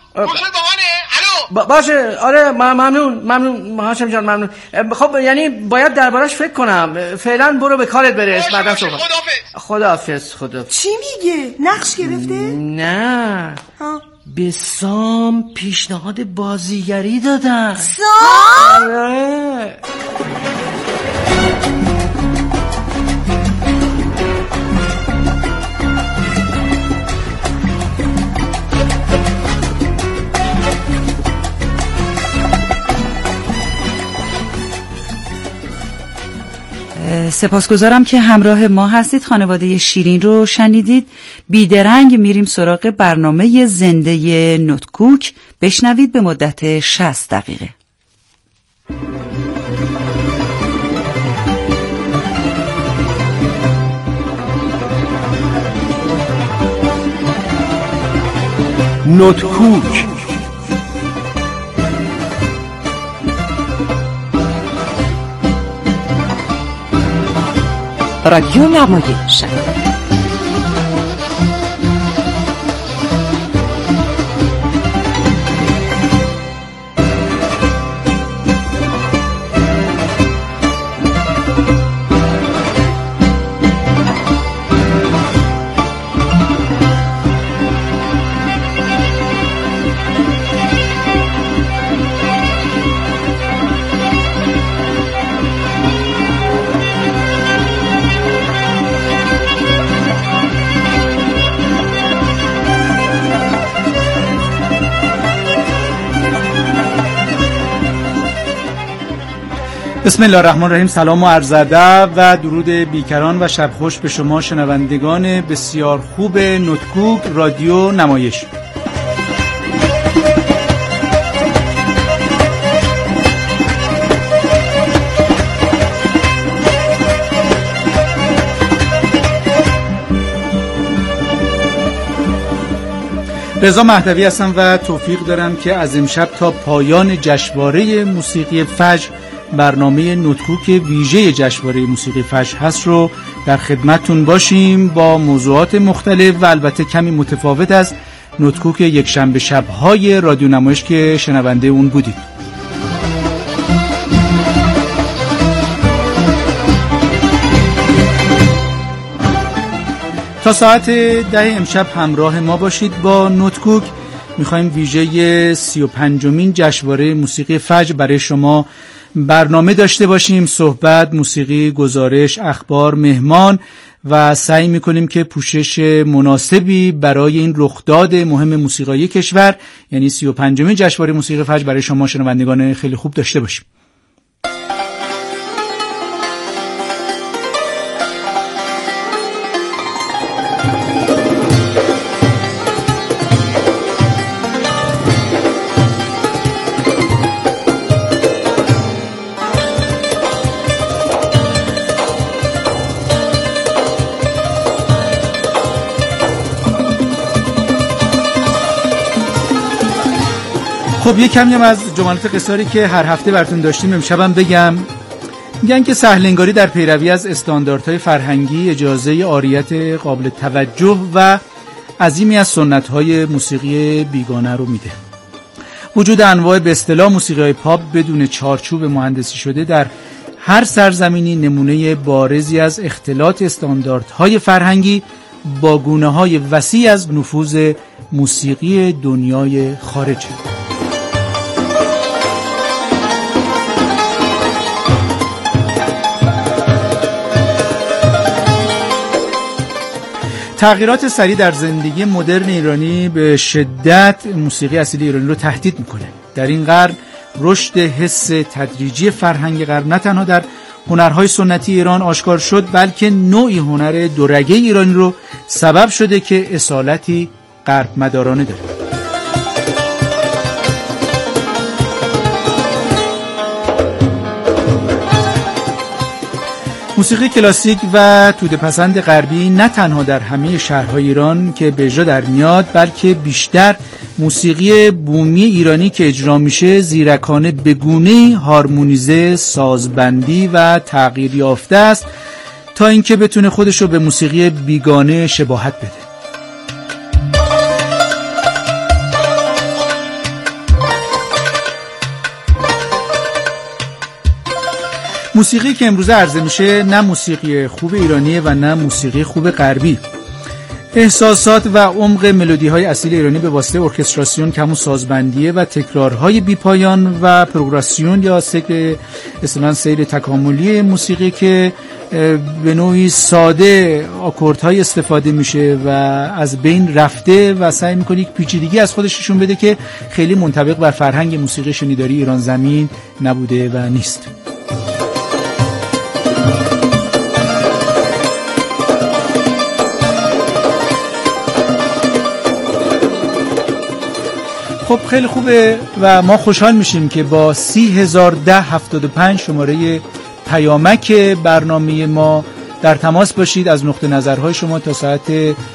گوشت بابانه. الو باشه. آره ممنون هاشم جان، ممنون. خب یعنی باید دربارش فکر کنم. فعلا برو به کارت برس، بعدا صحبت. خداحافظ. چی میگه؟ نقش گرفته؟ نه به سام پیشنهاد بازیگری دادن. سام؟ آره. سپاسگزارم که همراه ما هستید. خانواده شیرین رو شنیدید. بیدرنگ میریم سراغ برنامه زنده نوتکوک. بشنوید به مدت 60 دقیقه. نوتکوک. رادیو نمایش. بسم الله الرحمن الرحیم. سلام و عرض ادب و درود بیکران و شب خوش به شما شنوندگان بسیار خوب نوتکوک رادیو نمایش. رضا مهدوی هستم و توفیق دارم که از امشب تا پایان جشنواره موسیقی فجر، برنامه نوتکوک ویژه جشنواره موسیقی فجر هست رو در خدمتتون باشیم با موضوعات مختلف و البته کمی متفاوت از نوتکوک یک شنبه شب‌های رادیو نمایش که شنونده اون بودید. تا ساعت 10 امشب همراه ما باشید با نوتکوک. میخوایم ویژه 35مین جشنواره موسیقی فجر برای شما برنامه داشته باشیم. صحبت، موسیقی، گزارش، اخبار، مهمان و سعی میکنیم که پوشش مناسبی برای این رخداد مهم موسیقایی کشور یعنی 35مین جشنواره موسیقی فجر برای شما شنوندگان خیلی خوب داشته باشیم. خب یک کمی هم از جملات قصاری که هر هفته براتون داشتیم امشبم بگم. میگن که سهلنگاری در پیروی از استانداردهای فرهنگی اجازه عاریت قابل توجه و عظیمی از سنت‌های موسیقی بیگانه رو میده. وجود انواع به اصطلاح موسیقی پاپ بدون چارچوب مهندسی شده در هر سرزمینی نمونه بارزی از اختلاط استانداردهای فرهنگی با گونه‌های وسیع از نفوذ موسیقی دنیای خارجه. تغییرات سریع در زندگی مدرن ایرانی به شدت موسیقی اصیل ایرانی رو تهدید میکنه. در این قرن رشد حس تدریجی فرهنگ غرب نه تنها در هنرهای سنتی ایران آشکار شد بلکه نوعی هنر دورگه ایرانی رو سبب شده که اصالتی غرب مدارانه داره. موسیقی کلاسیک و توده پسند غربی نه تنها در همه شهرهای ایران که به اجرا در میاد بلکه بیشتر موسیقی بومی ایرانی که اجرا میشه زیرکانه به گونه‌ای هارمونیزه، سازبندی و تغییر یافته است تا اینکه بتونه خودش رو به موسیقی بیگانه شباهت بده. موسیقی که امروزه عرضه میشه نه موسیقی خوب ایرانیه و نه موسیقی خوب غربی. احساسات و عمق ملودی‌های اصیل ایرانی به واسطه ارکستراسیون که همون سازبندیه و تکرارهای بی‌پایان و پروگراسیون یا سیر تکاملی موسیقی که به نوعی ساده آکوردهای استفاده میشه و از بین رفته و سعی میکنه یک پیچیدگی از خودش نشون بده که خیلی منطبق بر فرهنگ موسیقی شنیداری ایران زمین نبوده و نیست. خب خیلی خوبه و ما خوشحال میشیم که با 301075 شماره پیامک برنامه ما در تماس باشید، از نقطه نظرهای شما تا ساعت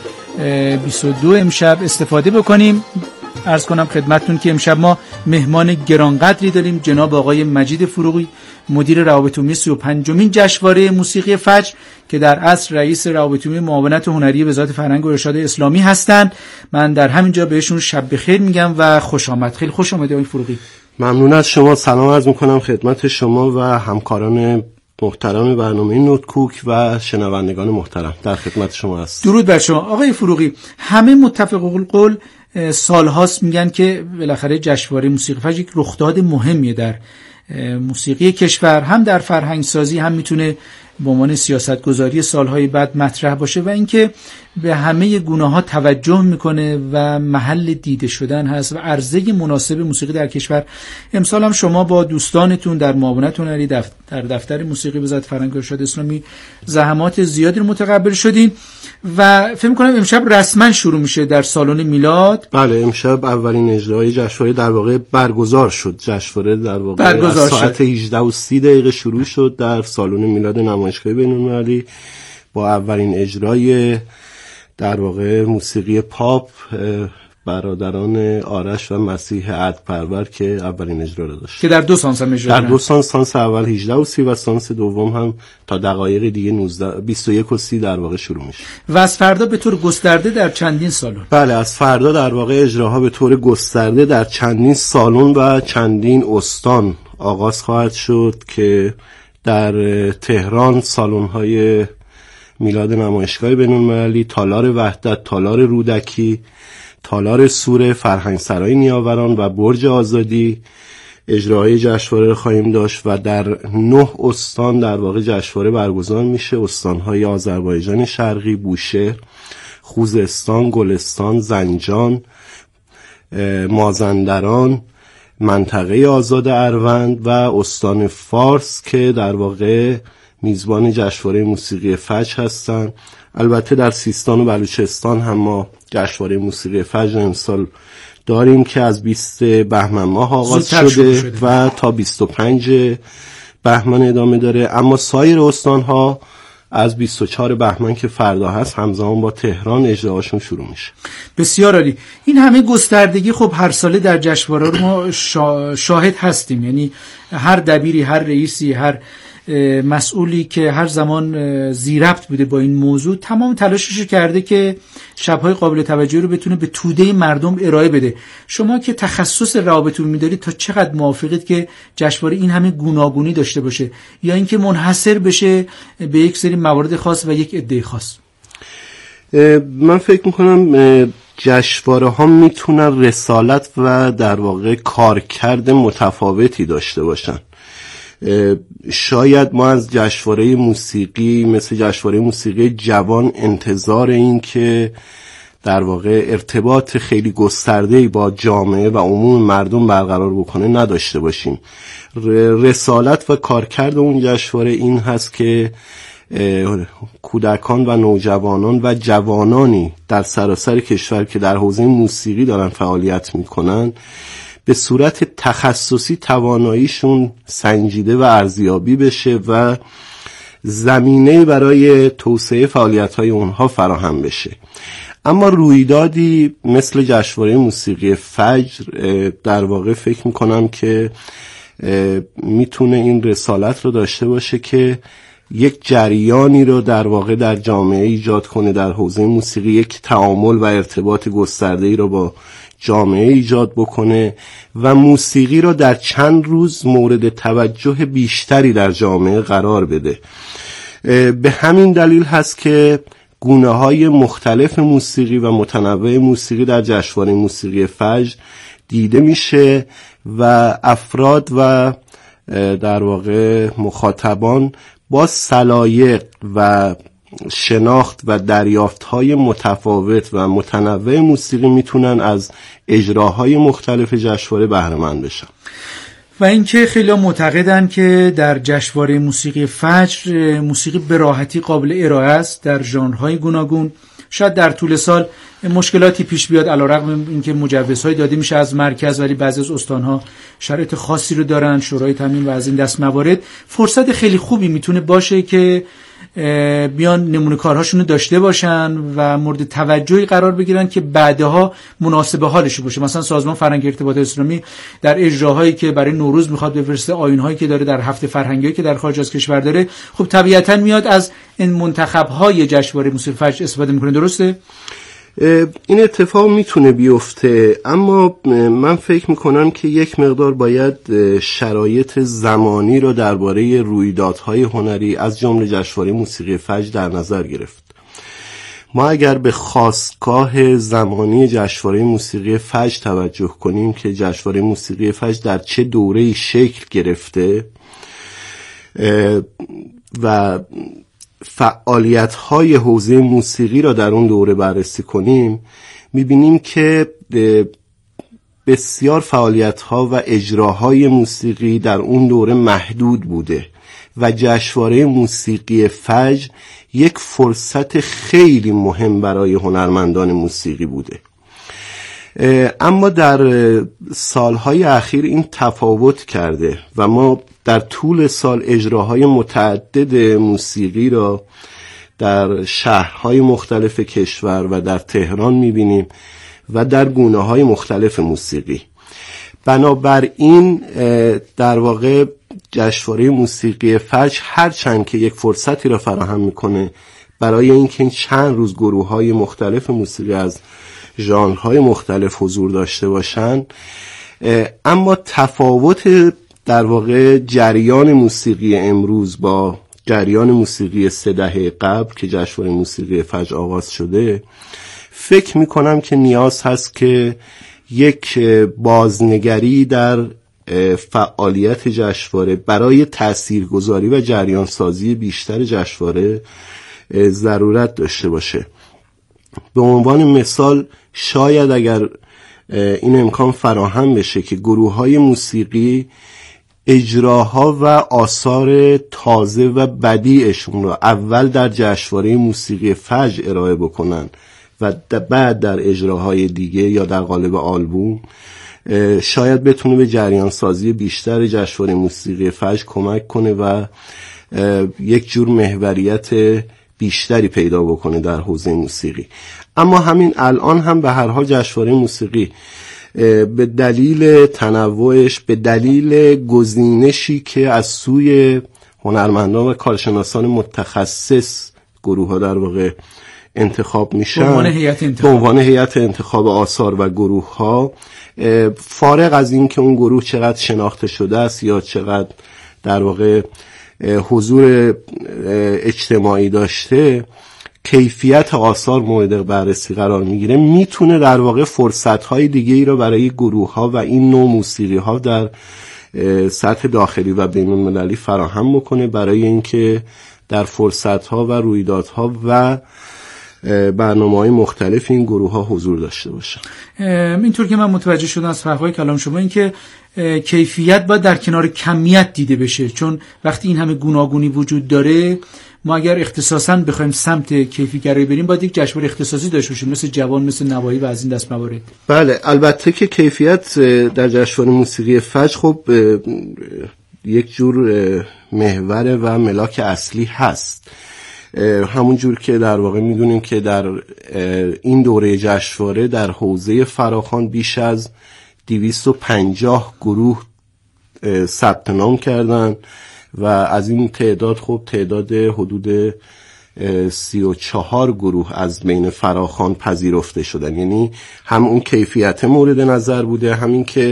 22 امشب استفاده بکنیم. عرض کنم خدمتتون که امشب ما مهمان گرانقدری داریم، جناب آقای مجید فروغی، مدیر روابط عمومی 35مین جشنواره موسیقی فجر که در اصل رئیس روابط عمومی معاونت هنری وزارت فرهنگ و ارشاد اسلامی هستند. من در همینجا بهشون شب بخیر میگم و خوش آمد. خیلی خوش آمدید آقای فروغی. ممنون از شما. سلام عرض میکنم خدمت شما و همکاران محترم برنامه نوتکوک و شنوندگان محترم. در خدمت شما هست. درود بر شما آقای فروغی. همه متفق القول سالهاست میگن که بالاخره جشنواره موسیقی فجر یک رخداد مهمیه در موسیقی کشور، هم در فرهنگ سازی، هم میتونه به عنوان سیاستگذاری سالهای بعد مطرح باشه و اینکه به همه گونه‌ها توجه میکنه و محل دیده شدن هست و عرضه مناسب موسیقی در کشور. امسال هم شما با دوستانتون در معاونت هنری در دفتر موسیقی وزارت فرهنگ و ارشاد اسلامی زحمات زیادی رو متقبل شدین و فکر می‌کنم امشب رسما شروع میشه در سالن میلاد. بله، امشب اولین اجرای جشنواره در واقع برگزار شد. جشنواره در واقع از ساعت 18:30 شروع شد در سالن میلاد نمایشگاه بین‌المللی با اولین اجرای در واقع موسیقی پاپ برادران آرش و مسیح عدپرور که اولین اجرا رو داشت که در دو سانس هم اجرا در دو سانس اول 18:30 و سانس دوم هم تا دقایق دیگه 21:30 در واقع شروع میشه. و از فردا به طور گسترده در چندین سالن. بله، از فردا در واقع اجراها به طور گسترده در چندین سالن و چندین استان آغاز خواهد شد که در تهران سالن‌های میلاد نمایشگاه بین‌المللی، تالار وحدت، تالار رودکی، تالار سوره، فرهنگسرای نیاوران و برج آزادی اجراهای جشنواره رو خواهیم داشت و در 9 استان در واقع جشنواره برگزار میشه. استان‌های آذربایجان شرقی، بوشهر، خوزستان، گلستان، زنجان، مازندران، منطقه آزاد اروند و استان فارس که در واقع میزبان جشنواره موسیقی فجر هستند. البته در سیستان و بلوچستان هم ما جشنواره موسیقی فجر امسال داریم که از 20 بهمن ماه آغاز شده و تا 25 بهمن ادامه داره، اما سایر استان‌ها از 24 بهمن که فردا هست همزمان با تهران اجراهاشون شروع میشه. بسیار عالی. این همه گستردگی خب هر ساله در جشنواره رو ما شاهد هستیم، یعنی هر دبیری، هر رئیسی، هر مسئولی که هر زمان زیربط بوده با این موضوع تمام تلاشش کرده که شب‌های قابل توجهی رو بتونه به توده مردم ارائه بده. شما که تخصص روابط عمومی دارید تا چقدر موافقید که جشنواره این همه گوناگونی داشته باشه یا اینکه منحصر بشه به یک سری موارد خاص و یک عده خاص؟ من فکر میکنم جشنواره ها میتونن رسالت و در واقع کارکرد متفاوتی داشته باشن. شاید ما از جشنواره موسیقی مثل جشنواره موسیقی جوان انتظار این که در واقع ارتباط خیلی گسترده‌ای با جامعه و عموم مردم برقرار بکنه نداشته باشیم. رسالت و کارکرد اون جشنواره این هست که کودکان و نوجوانان و جوانانی در سراسر کشور که در حوزه موسیقی دارن فعالیت میکنن به صورت تخصصی تواناییشون سنجیده و ارزیابی بشه و زمینه برای توسعه فعالیت‌های اونها فراهم بشه. اما رویدادی مثل جشنواره موسیقی فجر در واقع فکر میکنم که میتونه این رسالت رو داشته باشه که یک جریانی رو در واقع در جامعه ایجاد کنه، در حوزه موسیقی یک تعامل و ارتباط گسترده‌ای رو با جامعه ایجاد بکنه و موسیقی را در چند روز مورد توجه بیشتری در جامعه قرار بده. به همین دلیل هست که گونه‌های مختلف موسیقی و متنوع موسیقی در جشنواره موسیقی فجر دیده میشه و افراد و در واقع مخاطبان با سلایق و شناخت و دریافت‌های متفاوت و متنوع موسیقی میتونن از اجراهای مختلف جشنواره بهره مند بشن. و اینکه خیلی معتقدن که در جشنواره موسیقی فجر موسیقی به راحتی قابل ارائه است در ژانرهای گوناگون. شاید در طول سال مشکلاتی پیش بیاد علیرغم اینکه مجوزهای داده میشه از مرکز، ولی بعضی از استانها شرایط خاصی رو دارن، شورای تامین و از این دست موارد. فرصت خیلی خوبی میتونه باشه که بیان نمونه کارهاشون رو داشته باشن و مورد توجهی قرار بگیرن که بعدها مناسب حالش باشه. مثلا سازمان فرهنگ ارتباط اسلامی در اجراهایی که برای نوروز میخواد بفرسته، آیین‌هایی که داره در هفته فرهنگی که در خارج از کشور داره، خب طبیعتاً میاد از این منتخب‌های جشنواره موسیقی فجر استفاده میکنه. درسته؟ این اتفاق میتونه بیفته، اما من فکر میکنم که یک مقدار باید شرایط زمانی رو درباره رویدادهای هنری از جمله جشنواره موسیقی فجر در نظر گرفت. ما اگر به خاستگاه زمانی جشنواره موسیقی فجر توجه کنیم که جشنواره موسیقی فجر در چه دوره‌ای شکل گرفته و فعالیت‌های حوزه موسیقی را در اون دوره بررسی کنیم، می‌بینیم که بسیار فعالیت‌ها و اجراهای موسیقی در اون دوره محدود بوده و جشنواره موسیقی فجر یک فرصت خیلی مهم برای هنرمندان موسیقی بوده. اما در سالهای اخیر این تفاوت کرده و ما در طول سال اجراهای متعدد موسیقی را در شهرهای مختلف کشور و در تهران می‌بینیم و در گونه‌های مختلف موسیقی. بنابراین در واقع جشنواره موسیقی فجر هرچند که یک فرصتی را فراهم می‌کنه برای اینکه این چند روز گروه‌های مختلف موسیقی از ژانرهای مختلف حضور داشته باشن، اما تفاوت در واقع جریان موسیقی امروز با جریان موسیقی 3 دهه قبل که جشنواره موسیقی فجر آغاز شده، فکر میکنم که نیاز هست که یک بازنگری در فعالیت جشنواره برای تاثیرگذاری و جریان سازی بیشتر جشنواره ضرورت داشته باشه. به عنوان مثال شاید اگر این امکان فراهم بشه که گروه‌های موسیقی اجراها و آثار تازه و بدیعشون رو اول در جشنواره موسیقی فجر ارائه بکنن و بعد در اجراهای دیگه یا در قالب آلبوم، شاید بتونه به جریان سازی بیشتر جشنواره موسیقی فجر کمک کنه و یک جور محوریت بیشتری پیدا بکنه در حوزه موسیقی. اما همین الان هم به هر حال جشنواره موسیقی به دلیل تنوعش، به دلیل گزینشی که از سوی هنرمندان و کارشناسان متخصص گروه ها در واقع انتخاب میشن به عنوان هیئت انتخاب آثار و گروه ها، فارغ از این که اون گروه چقدر شناخته شده است یا چقدر در واقع حضور اجتماعی داشته، کیفیت آثار مورد بررسی قرار میگیره، میتونه در واقع فرصت‌های دیگه‌ای رو برای گروه‌ها و این نوع موسیقی‌ها در سطح داخلی و بین‌المللی فراهم بکنه برای اینکه در فرصت‌ها و رویدادها و برنامه‌های مختلف این گروه‌ها حضور داشته باشن. اینطور که من متوجه شدم از فقهای کلام شما این که کیفیت باید در کنار کمیت دیده بشه، چون وقتی این همه گوناگونی وجود داره، ما اگر اختصاصاً بخوایم سمت کیفیگرایی بریم باید یک جشنواره اختصاصی داشته باشیم، مثل جوان، مثل نوایی و از این دست موارد. بله، البته که کیفیت در جشنواره موسیقی فجر خب یک جور محور و ملاک اصلی هست، همون جور که در واقع میدونیم که در این دوره جشنواره در حوزه فراخوان بیش از 250 گروه ثبت نام کردن و از این تعداد خب تعداد حدود 34 گروه از بین فراخوان پذیرفته شدن. یعنی هم اون کیفیت مورد نظر بوده، همین که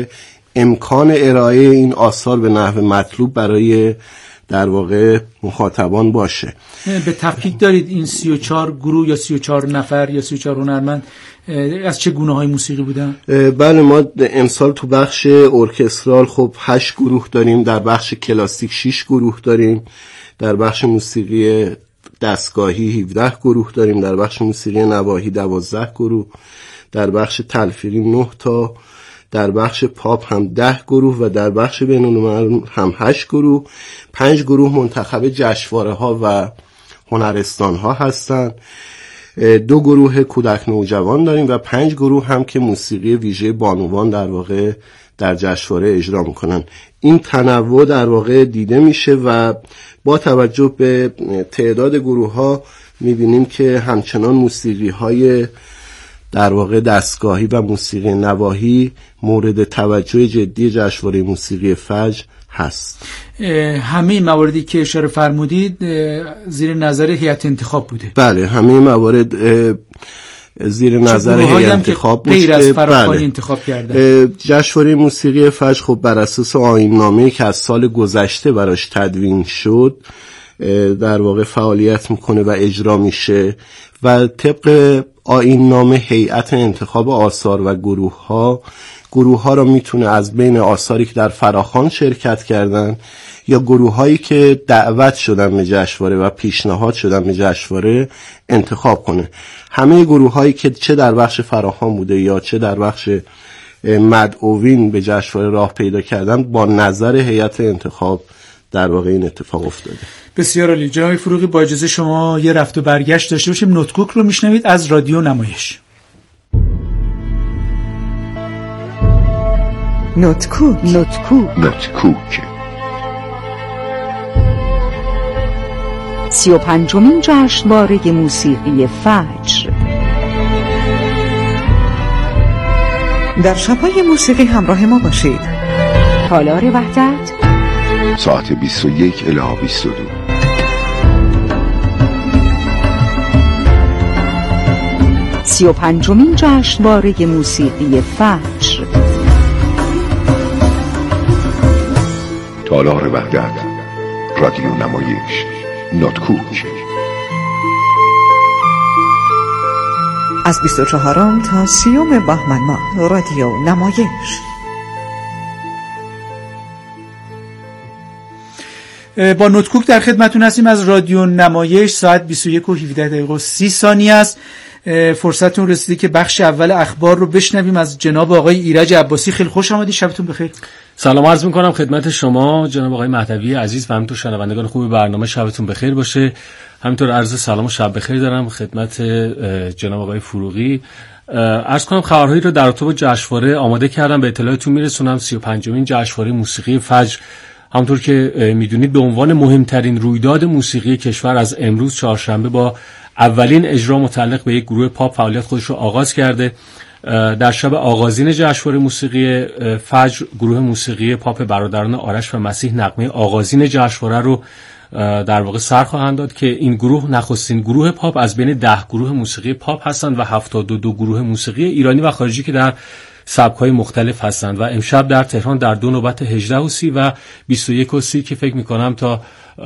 امکان ارائه این آثار به نحو مطلوب برای در واقع مخاطبان باشه. به تفکیک دارید این 34 گروه یا 34 نفر یا 34 هنرمند از چه گونه‌های موسیقی بودن؟ بله، ما امسال تو بخش ارکسترال خب 8 گروه داریم، در بخش کلاسیک 6 گروه داریم، در بخش موسیقی دستگاهی 17 گروه داریم، در بخش موسیقی نواحی 12 گروه، در بخش تلفیقی 9 تا، در بخش پاپ هم 10 گروه و در بخش بین‌الملل هم 8 گروه. 5 گروه منتخب جشنواره‌ها و هنرستان‌ها هستند. 2 گروه کودک نوجوان داریم و 5 گروه هم که موسیقی ویژه بانوان در واقع در جشنواره اجرا میکنن. این تنوع در واقع دیده میشه و با توجه به تعداد گروه ها میبینیم که همچنان موسیقی های در واقع دستگاهی و موسیقی نواحی مورد توجه جدی جشنواره موسیقی فجر هست. همه مواردی که اشاره فرمودید زیر نظر هیئت انتخاب بوده؟ بله، همه موارد زیر نظر هیئت انتخاب بود غیر از فراخوانی انتخاب کردن. جشنواره موسیقی فجر خب بر اساس آیین‌نامه‌ای که از سال گذشته براش تدوین شد در واقع فعالیت میکنه و اجرا میشه و طبق آیین‌نامه هیئت انتخاب آثار و گروه ها را میتونه از بین آثاری که در فراخوان شرکت کردن یا گروه هایی که دعوت شدن به جشنواره و پیشنهاد شدن به جشنواره انتخاب کنه. همه گروه هایی که چه در بخش فراخوان بوده یا چه در بخش مدعوین به جشنواره راه پیدا کردن با نظر هیئت انتخاب در واقع این اتفاق افتاده. بسیار عالی. جناب فروغی، با اجازه شما یه رفت و برگشت داشته باشیم. نوتکوک رو میشنوید از رادیو نمایش. نوتکوک 35مین جشنواره موسیقی فجر. در شب‌های موسیقی همراه ما باشید. تالار وحدت ساعت 21 الی 22. سی و پنجمین جشنواره موسیقی فجر. تالار وحدت، رادیو نمایش، نوتکوک. از 24 تا 30 بهمن ماه، رادیو نمایش. با نوتکوک در خدمتون هستیم از رادیو نمایش. ساعت 21 و 17 دقیقه و 30 ثانیه است. فرصتون رسیده که بخش اول اخبار رو بشنویم از جناب آقای ایرج عباسی. خیلی خوش آمدید، شبتون بخیر. سلام عرض میکنم خدمت شما جناب آقای مهدوی عزیز و همینطور شنوندگان خوب برنامه. شبتون بخیر باشه. همینطور عرض سلام و شب بخیر دارم خدمت جناب آقای فروغی. عرض کنم خبرهایی رو در رابطه با جشنواره آماده کردم، به اطلاعتون میرسونم. 35مین جشنواره موسیقی فجر همونطور که میدونید به عنوان مهمترین رویداد موسیقی کشور از امروز چهارشنبه با اولین اجرا متعلق به یک گروه پاپ فعالیت خودش رو آغاز کرده. در شب آغازین جشنواره موسیقی فجر گروه موسیقی پاپ برادران آرش و مسیح نغمه آغازین جشنواره رو در واقع سر خواهند داد که این گروه نخستین گروه پاپ از بین 10 گروه موسیقی پاپ هستند و 72 گروه موسیقی ایرانی و خارجی که در سبک‌های مختلف هستند و امشب در تهران در 2 نوبت 18:30 و 21:30 که فکر می‌کنم تا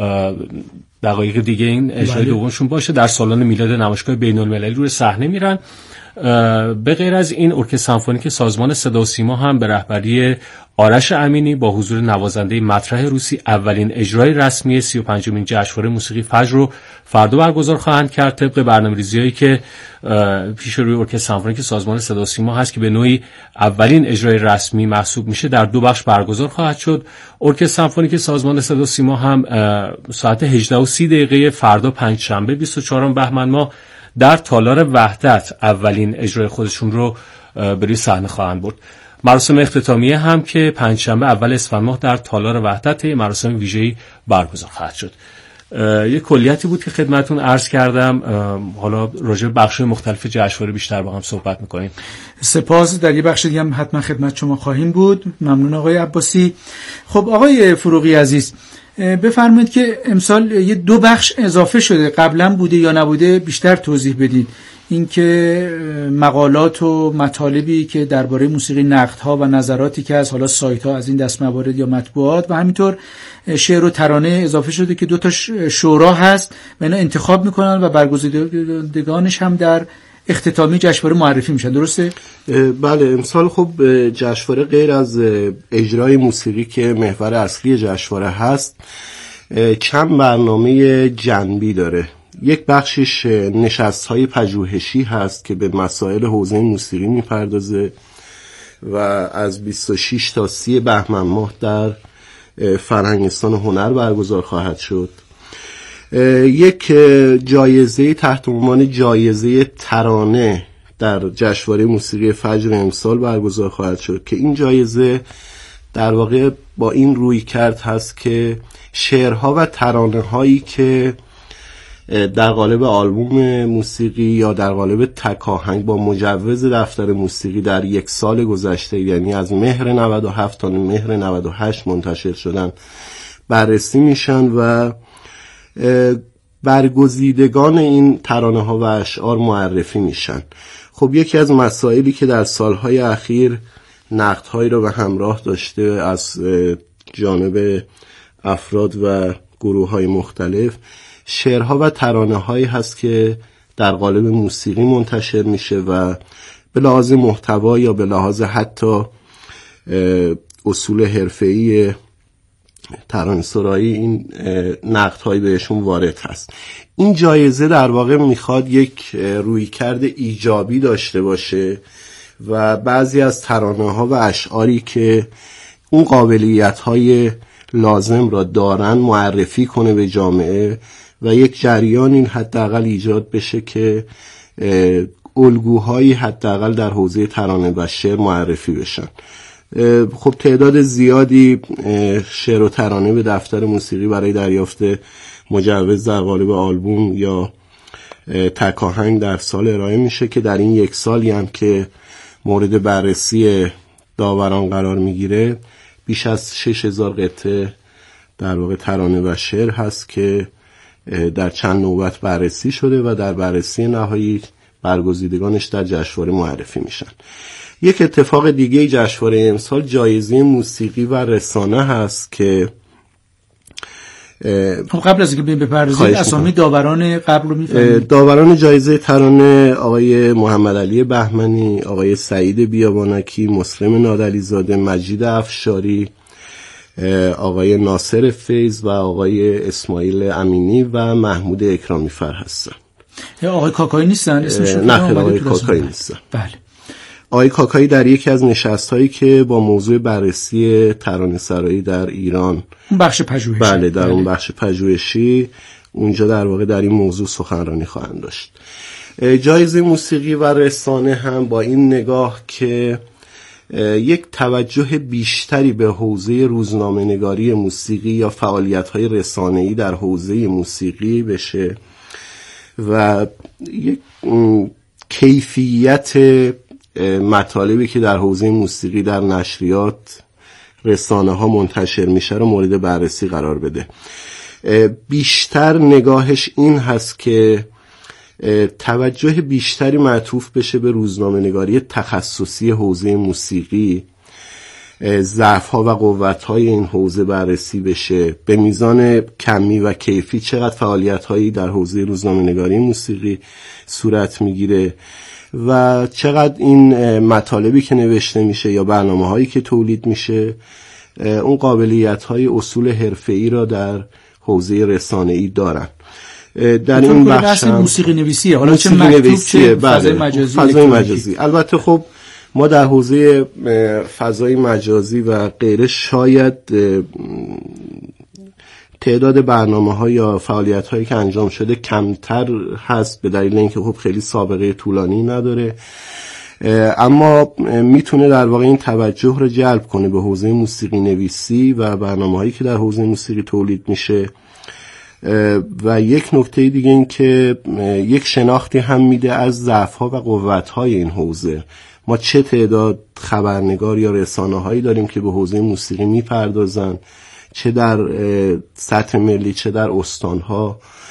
دقایق دیگه این اجرای دومشون باشه در سالن میلاد نمایشگاه بین‌المللی روی صحنه میرن. به غیر از این ارکستر سمفونیک سازمان صدا و سیما هم به رهبری آرش امینی با حضور نوازنده مطرح روسی اولین اجرای رسمی 35مین جشنواره موسیقی فجر رو فردا برگزار خواهند کرد طبق برنامه‌ریزی‌هایی که پیش روی ارکستر سمفونیک سازمان صدا و سیما هست که به نوعی اولین اجرای رسمی محسوب میشه. در 2 بخش برگزار خواهد شد. ارکستر سمفونیک سازمان صدا و سیما هم ساعت 18:30 فردا پنجشنبه 24 بهمن ماه در تالار وحدت اولین اجرای خودشون رو به روی صحنه خواهند برد. مراسم اختتامیه هم که پنجشنبه اول اسفند ماه در تالار وحدت مراسم ویژه‌ای برگزار خواهد شد. یک کلیتی بود که خدمتتون عرض کردم. حالا راجع به بخش‌های مختلف جشنواره بیشتر با هم صحبت می‌کنیم. سپاس. در یه بخش دیگه هم حتما خدمت شما خواهیم بود. ممنون آقای عباسی. خب آقای فروغی عزیز، بفرمایید که امسال یه 2 بخش اضافه شده، قبلا بوده یا نبوده بیشتر توضیح بدید. اینکه مقالات و مطالبی که درباره موسیقی، نقدها و نظراتی که از حالا سایت‌ها از این دست موارد یا مطبوعات و همینطور شعر و ترانه اضافه شده که 2 شورا هست و اینا انتخاب میکنن و برگزیدگانش هم در اختتامی جشنواره معرفی میشن. درسته؟ بله. امسال خب جشنواره غیر از اجرای موسیقی که محور اصلی جشنواره هست چند برنامه جنبی داره. یک بخشش نشست‌های پژوهشی هست که به مسائل حوزه موسیقی میپردازه و از 26 تا 30 بهمن ماه در فرهنگستان هنر برگزار خواهد شد. یک جایزه تحت عنوان جایزه ترانه در جشنواره موسیقی فجر امسال برگزار خواهد شد که این جایزه در واقع با این رویکرد هست که شعرها و ترانه هایی که در قالب آلبوم موسیقی یا در قالب تک آهنگ با مجوز دفتر موسیقی در یک سال گذشته، یعنی از مهر 97 تا مهر 98 منتشر شدن، بررسی میشن و برگزیدگان این ترانه ها و اشعار معرفی میشن. خب یکی از مسائلی که در سالهای اخیر نقدهایی رو به همراه داشته از جانب افراد و گروه های مختلف، شعرها و ترانه هایی هست که در قالب موسیقی منتشر میشه و به لحاظ محتوا یا به لحاظ حتی اصول حرفه‌ای ترانه‌سرایی این نقدهایی بهشون وارد هست. این جایزه در واقع میخواد یک رویکرد ایجابی داشته باشه و بعضی از ترانه‌ها و اشعاری که اون قابلیت‌های لازم را دارن معرفی کنه به جامعه و یک جریان این حداقل ایجاد بشه که الگوهایی حداقل در حوزه ترانه و شعر معرفی بشن. خب تعداد زیادی شعر و ترانه به دفتر موسیقی برای دریافت مجوز در قالب آلبوم یا تک آهنگ در سال ارائه میشه که در این یک سالی هم که مورد بررسی داوران قرار میگیره بیش از 6000 قطعه در واقع ترانه و شعر هست که در چند نوبت بررسی شده و در بررسی نهایی برگزیدگانش در جشنواره معرفی میشن. یک اتفاق دیگه جشنواره امسال جایزه موسیقی و رسانه هست که قبل از اینکه بپردازید اسامی داوران قبل رو میفرمایید. داوران جایزه ترانه آقای محمد علی بهمنی، آقای سعید بیابانکی، مسلم نادعلیزاده، مجید افشاری، آقای ناصر فیض و آقای اسماعیل امینی و محمود اکرامی فر هستن. آقای کاکایی نیستن اسمشون؟ نه آقای کاکایی نیستن. بله. آقای کاکایی در یکی از نشست‌هایی که با موضوع بررسی ترانه‌سرایی در ایران، اون بخش پژوهشی، بله در اون بخش پژوهشی، اونجا در واقع در این موضوع سخنرانی خواهند داشت. جایزه موسیقی و رسانه هم با این نگاه که یک توجه بیشتری به حوزه روزنامه‌نگاری موسیقی یا فعالیت‌های رسانه‌ای در حوزه موسیقی بشه و یک کیفیت مطالبی که در حوزه موسیقی در نشریات، رسانه ها منتشر میشه رو مورد بررسی قرار بده. بیشتر نگاهش این هست که توجه بیشتری معطوف بشه به روزنامه‌نگاری تخصصی حوزه موسیقی، ضعف‌ها و قوت‌های این حوزه بررسی بشه، به میزان کمی و کیفی چقدر فعالیت‌هایی در حوزه روزنامه‌نگاری موسیقی صورت میگیره و چقدر این مطالبی که نوشته میشه یا برنامه‌هایی که تولید میشه اون قابلیت‌های اصول حرفه‌ای را در حوزه رسانه‌ای دارن. در این بخش موسیقی نویسیه، حالا چه مکتوب چه فضای مجازی. البته خب ما در حوزه فضای مجازی و غیره شاید تعداد برنامه‌ها یا فعالیت‌هایی که انجام شده کمتر هست به دلیل اینکه خب خیلی سابقه طولانی نداره، اما میتونه در واقع این توجه رو جلب کنه به حوزه موسیقی نویسی و برنامه‌هایی که در حوزه موسیقی تولید میشه. و یک نکته دیگه این که یک شناختی هم میده از ضعف‌ها و قوت‌های این حوزه. ما چه تعداد خبرنگار یا رسانه‌هایی داریم که به حوزه موسیقی میپردازن، چه در سطح ملی چه در استان‌ها،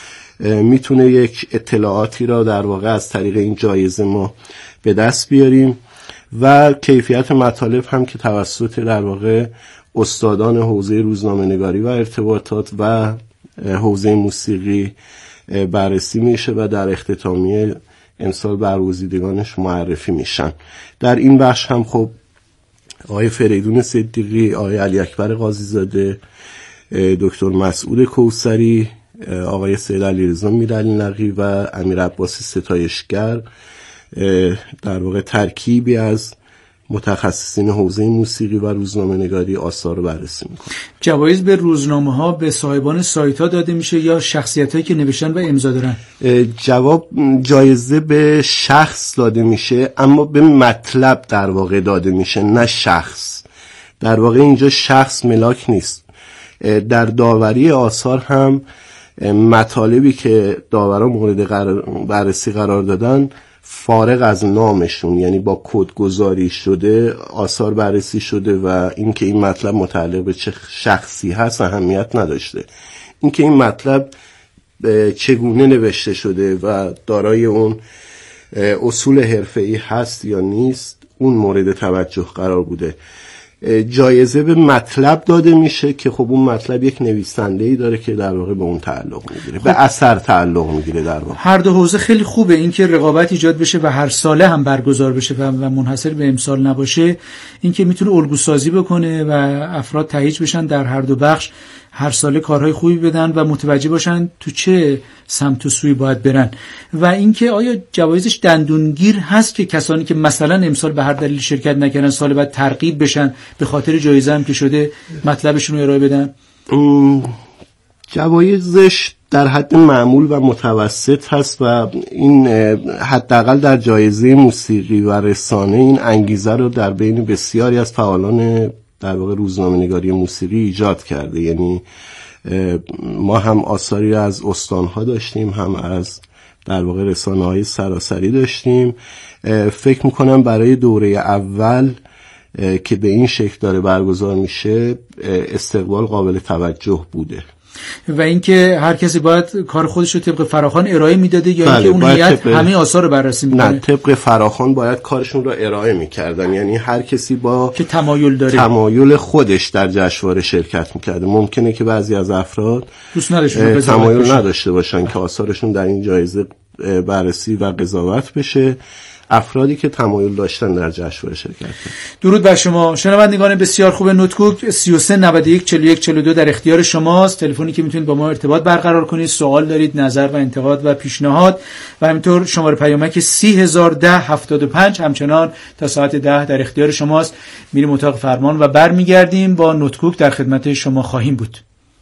میتونه یک اطلاعاتی را در واقع از طریق این جایزه ما به دست بیاریم و کیفیت مطالب هم که توسط در واقع استادان حوزه روزنامه‌نگاری و ارتباطات و حوزه موسیقی بررسی میشه و در اختتامیه امسال برگزیدگانش معرفی میشن. در این بخش هم خب آقای فریدون صدیقی، آقای علی اکبر قاضیزاده، دکتر مسعود کوثری، آقای سید علیرضا میرعلی‌نقی و امیر عباس ستایشگر در واقع ترکیبی از متخصصین حوزه موسیقی و روزنامه نگاری آثار رو بررسی میکنه. جوایز به روزنامه ها به صاحبان سایت ها داده میشه یا شخصیت هایی که نوشتن و امضا دارن؟ جایزه به شخص داده میشه، اما به مطلب در واقع داده میشه، نه شخص. در واقع اینجا شخص ملاک نیست. در داوری آثار هم مطالبی که داوران مورد بررسی قرار دادن فارغ از نامشون، یعنی با کد گذاری شده آثار بررسی شده و اینکه این مطلب متعلق به چه شخصی هست اهمیت نداشته. اینکه این مطلب چگونه نوشته شده و دارای اون اصول حرفه‌ای هست یا نیست اون مورد توجه قرار بوده. جایزه به مطلب داده میشه که خب اون مطلب یک نویسنده‌ای داره که در واقع به اون تعلق میگیره، به اثر تعلق میگیره. در واقع هر دو حوزه خیلی خوبه، اینکه رقابت ایجاد بشه و هر ساله هم برگزار بشه و منحصر به امسال نباشه، اینکه میتونه الگو سازی بکنه و افراد تهیج بشن در هر دو بخش، هر ساله کارهای خوبی بدن و متوجه باشن تو چه سمت و سوی باید برن. و اینکه آیا جوایزش دندونگیر هست که کسانی که مثلا امسال به هر دلیل شرکت نکردن سال بعد ترغیب بشن به خاطر جایزه هم که شده مطلبشون رو ارائه بدن؟ جوایزش در حد معمول و متوسط هست و این حداقل در جایزه موسیقی و رسانه این انگیزه رو در بین بسیاری از فعالان در واقع روزنامه‌نگاری موسیقی ایجاد کرده. یعنی ما هم آثاری از استانها داشتیم، هم از در واقع رسانه‌های سراسری داشتیم. فکر میکنم برای دوره اول که به این شکل داره برگزار میشه استقبال قابل توجه بوده. و اینکه هر کسی باید کار خودش رو طبق فراخوان ارائه میداده یا اینکه اون هیئت همه آثار رو بررسی میکنه؟ نه، طبق فراخوان باید کارشون رو ارائه میکردن. یعنی هر کسی با که تمایل داره، تمایل خودش در جشنواره شرکت میکرده. ممکنه که بعضی از افراد دوست نداشته تمایل نداشته باشن که آثارشون در این جایزه بررسی و قضاوت بشه. افرادی که تمایل داشتن در جشنواره شرکت کردن. درود بر شما شنوندگان بسیار خوب نوتکوک. 33 91 41 42 در اختیار شماست، تلفنی که میتونید با ما ارتباط برقرار کنید، سوال دارید، نظر و انتقاد و پیشنهاد، و همینطور شماره پیامک 30010 75 همچنان تا ساعت 10 در اختیار شماست. میریم اتاق فرمان و برمیگردیم با نوتکوک در خدمت شما خواهیم بود.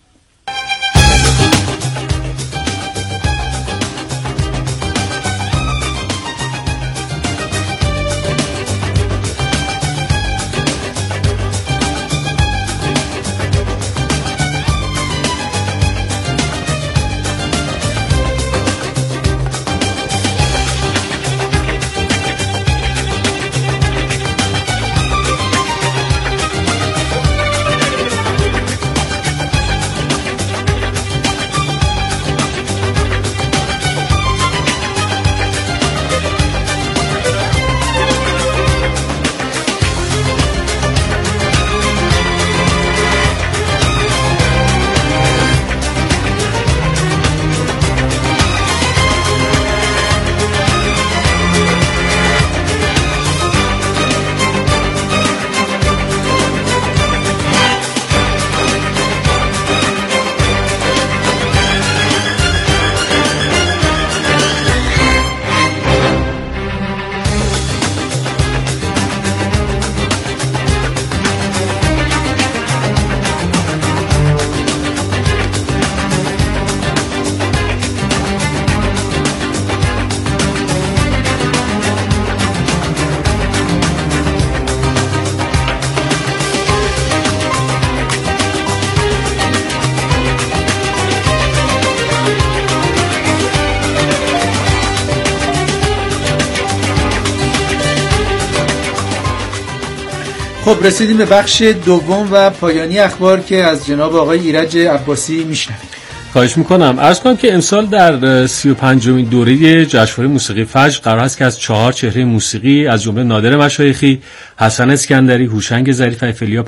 خب رسیدیم به بخش دوم و پایانی اخبار که از جناب آقای ایرج عباسی میشنویم. خواهش میکنم. عرض کنم که امسال در 35مین دوره جشنواره موسیقی فجر قرار است که از 4 چهره موسیقی از جمله نادر مشایخی، حسن اسکندری، هوشنگ ظریف، ایفلیا